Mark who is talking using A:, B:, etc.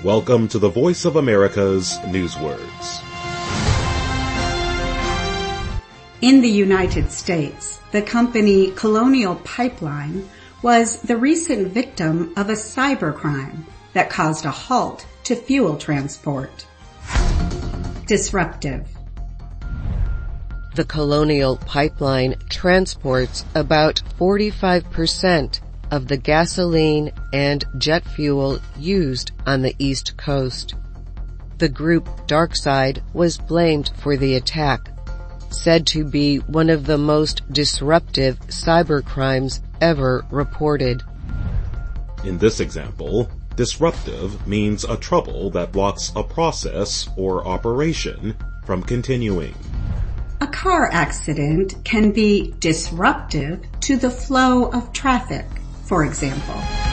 A: Welcome to the Voice of America's Newswords.
B: In the United States, the company Colonial Pipeline was the recent victim of a cybercrime that caused a halt to fuel transport. Disruptive.
C: The Colonial Pipeline transports about 45% of the gasoline and jet fuel used on the East Coast. The group DarkSide was blamed for the attack, said to be one of the most disruptive cybercrimes ever reported.
A: In this example, disruptive means a trouble that blocks a process or operation from continuing.
B: A car accident can be disruptive to the flow of traffic, for example.